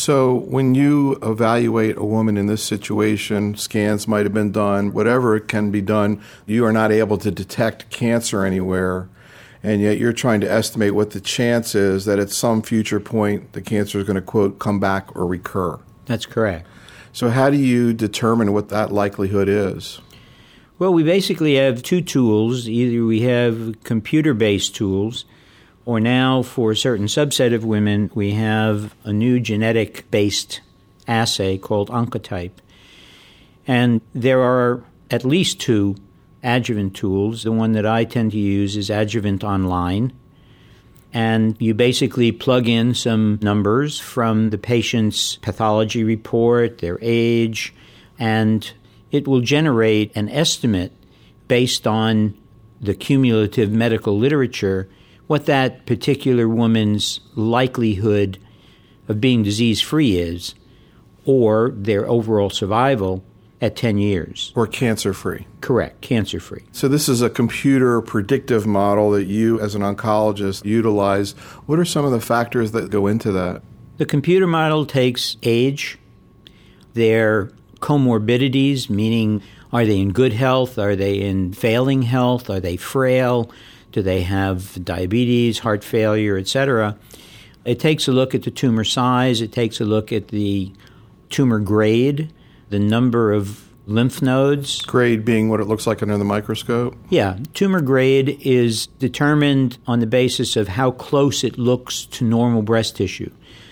So when you evaluate a woman in this situation, scans might have been done, whatever can be done, you are not able to detect cancer anywhere, and yet you're trying to estimate what the chance is that at some future point the cancer is going to, quote, come back or recur. That's correct. So how do you determine what that likelihood is? Well, we basically have two tools. Either we have computer-based tools, or now for a certain subset of women, we have a new genetic-based assay called Oncotype. And there are at least two adjuvant tools. The one that I tend to use is Adjuvant Online. And you basically plug in some numbers from the patient's pathology report, their age, and it will generate an estimate based on the cumulative medical literature what that particular woman's likelihood of being disease-free is, or their overall survival at 10 years. Or cancer-free. Correct, cancer-free. So this is a computer predictive model that you, as an oncologist, utilize. What are some of the factors that go into that? The computer model takes age, their comorbidities, meaning are they in good health, are they in failing health, are they frail, do they have diabetes, heart failure, etc. It takes a look at the tumor size, it takes a look at the tumor grade, the number of lymph nodes. Grade being what it looks like under the microscope? Yeah. Tumor grade is determined on the basis of how close it looks to normal breast tissue.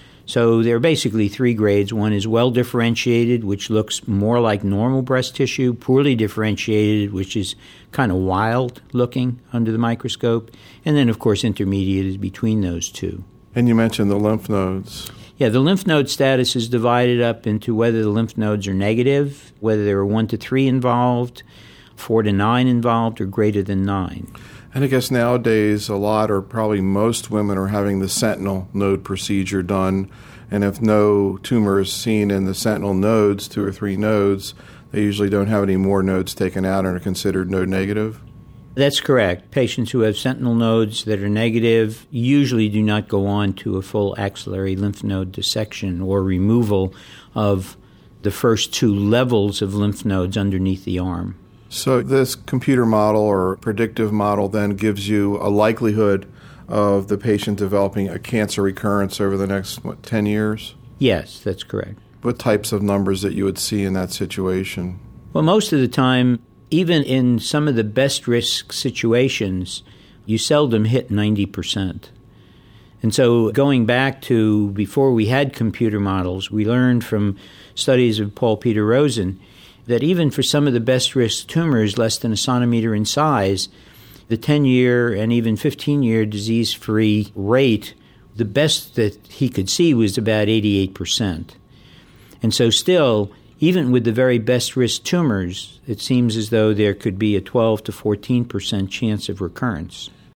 So there are basically three grades. One is well-differentiated, which looks more like normal breast tissue, poorly differentiated, which is kind of wild-looking under the microscope, and then, of course, intermediate is between those two. And you mentioned the lymph nodes. Yeah, the lymph node status is divided up into whether the lymph nodes are negative, whether there are 1 to 3 involved, 4 to 9 involved, or greater than 9. And I guess nowadays a lot or probably most women are having the sentinel node procedure done. And if no tumor is seen in the sentinel nodes, 2 or 3 nodes, they usually don't have any more nodes taken out and are considered node negative. That's correct. Patients who have sentinel nodes that are negative usually do not go on to a full axillary lymph node dissection or removal of the first 2 levels of lymph nodes underneath the arm. So this computer model or predictive model then gives you a likelihood of the patient developing a cancer recurrence over the next, 10 years? Yes, that's correct. What types of numbers that you would see in that situation? Well, most of the time, even in some of the best risk situations, you seldom hit 90%. And so going back to before we had computer models, we learned from studies of Paul Peter Rosen that even for some of the best risk tumors less than a centimeter in size, the 10-year and even 15-year disease-free rate, the best that he could see was about 88%. And so still, even with the very best risk tumors, it seems as though there could be a 12 to 14% chance of recurrence.